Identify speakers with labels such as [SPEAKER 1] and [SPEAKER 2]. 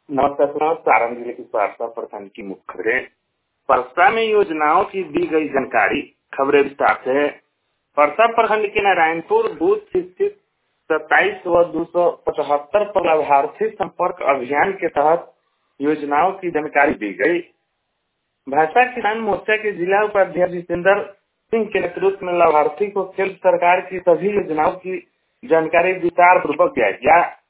[SPEAKER 1] नमस्कार। सारण जिले की परसा प्रखंड की मुख्य खबरें। परसा में योजनाओं की दी गई जानकारी। खबरें विस्तार से। परसा प्रखंड के नारायणपुर बूथ स्थित 27 व 275 पर लाभार्थी संपर्क अभियान के तहत योजनाओं की जानकारी दी गई। भाजपा किसान मोर्चा के जिला उपाध्यक्ष जितेंद्र सिंह के नेतृत्व में लाभार्थी को केंद्र सरकार की सभी योजनाओं की जानकारी विस्तार पूर्वक दिया गया।